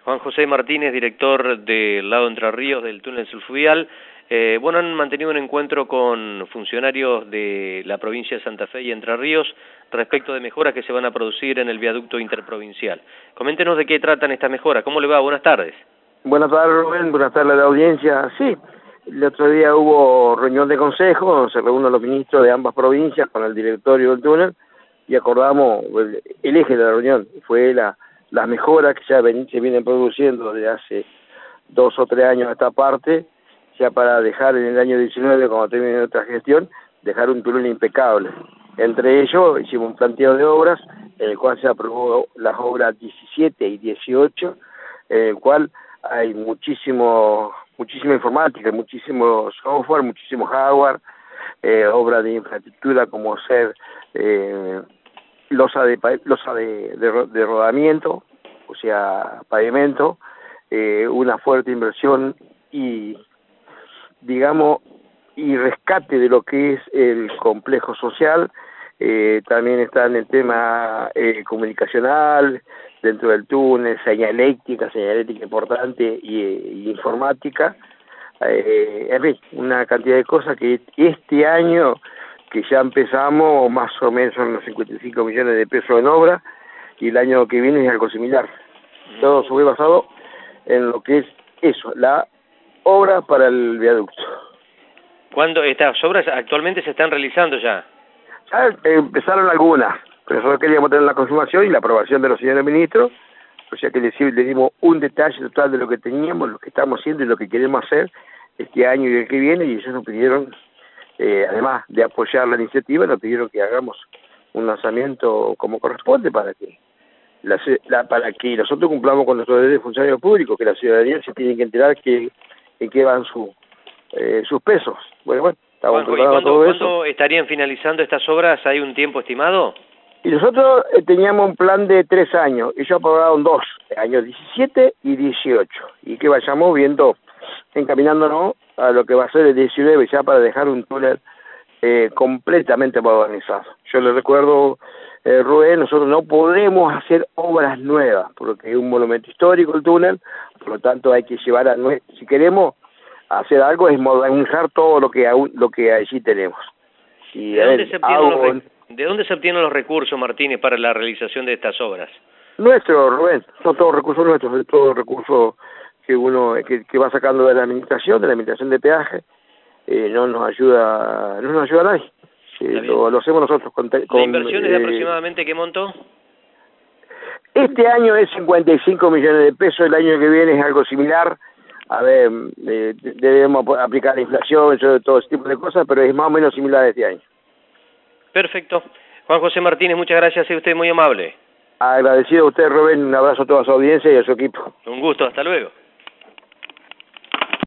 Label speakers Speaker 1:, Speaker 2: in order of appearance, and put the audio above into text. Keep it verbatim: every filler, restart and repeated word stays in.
Speaker 1: Juan José Martínez, director del lado Entre Ríos del túnel subfluvial. Eh, bueno, han mantenido un encuentro con funcionarios de la provincia de Santa Fe y Entre Ríos respecto de mejoras que se van a producir en el viaducto interprovincial. Coméntenos de qué tratan estas mejoras. ¿Cómo le va? Buenas tardes.
Speaker 2: Buenas tardes, Rubén. Buenas tardes a la audiencia. Sí, el otro día hubo reunión de consejo, donde se reúnen los ministros de ambas provincias con el directorio del túnel y acordamos, el, el eje de la reunión fue la las mejoras que ya ven, se vienen produciendo desde hace dos o tres años a esta parte, ya para dejar en el año diecinueve, cuando termine nuestra gestión, dejar un túnel impecable. Entre ellos hicimos un planteo de obras, en el cual se aprobó las obras diecisiete y dieciocho, en el cual hay muchísimo, muchísima informática, muchísimo software, muchísimo hardware, eh, obras de infraestructura como ser eh, losa de losa de, de, de rodamiento, o sea, pavimento, eh, una fuerte inversión y, digamos, y rescate de lo que es el complejo social. Eh, también está en el tema eh, comunicacional, dentro del túnel, señaléctica, señalética importante y, y informática, eh, en fin, una cantidad de cosas que este año que ya empezamos, más o menos son unos cincuenta y cinco millones de pesos en obra, y el año que viene es algo similar. Todo fue basado en lo que es eso, la obra para el viaducto.
Speaker 1: ¿Cuándo estas obras actualmente se están realizando ya?
Speaker 2: Ya empezaron algunas, pero nosotros queríamos tener la confirmación y la aprobación de los señores ministros, o sea que le, le dimos un detalle total de lo que teníamos, lo que estamos haciendo y lo que queremos hacer este año y el que viene, y ellos nos pidieron, Eh, además de apoyar la iniciativa, nos pidieron que hagamos un lanzamiento como corresponde para que la, la, para que nosotros cumplamos con nuestros derechos de funcionarios públicos, que la ciudadanía se tiene que enterar que en qué van su, eh, sus pesos. Bueno, bueno, estamos
Speaker 1: Juanjo,
Speaker 2: preparando
Speaker 1: ¿y cuándo,
Speaker 2: todo eso.
Speaker 1: ¿cuándo estarían finalizando estas obras? ¿Hay un tiempo estimado?
Speaker 2: Y nosotros eh, teníamos un plan de tres años, ellos aprobaron dos, años diecisiete y dieciocho, y que vayamos viendo, encaminándonos a lo que va a ser el diecinueve, ya para dejar un túnel eh, completamente modernizado. Yo les recuerdo, eh, Rubén, nosotros no podemos hacer obras nuevas, porque es un monumento histórico el túnel, por lo tanto hay que llevar a, si queremos hacer algo, es modernizar todo lo que aún, lo que allí tenemos. Y,
Speaker 1: ¿De, dónde se obtienen
Speaker 2: algo,
Speaker 1: los ¿De dónde se obtienen los recursos, Martínez, para la realización de estas obras?
Speaker 2: Nuestro, Rubén, son todos recursos nuestros, son todos recursos que uno que, que va sacando de la administración, de la administración de peaje, eh, no nos ayuda, no nos ayuda a nadie, eh, lo, lo hacemos nosotros. Con, con,
Speaker 1: ¿La inversión es de
Speaker 2: eh,
Speaker 1: aproximadamente qué monto?
Speaker 2: Este año es cincuenta y cinco millones de pesos, el año que viene es algo similar. A ver, eh, debemos aplicar la inflación, todo ese tipo de cosas, pero es más o menos similar a este año.
Speaker 1: Perfecto. Juan José Martínez, muchas gracias, es usted muy amable.
Speaker 2: Agradecido a usted, Rubén, un abrazo a toda su audiencia y a su equipo.
Speaker 1: Un gusto, hasta luego.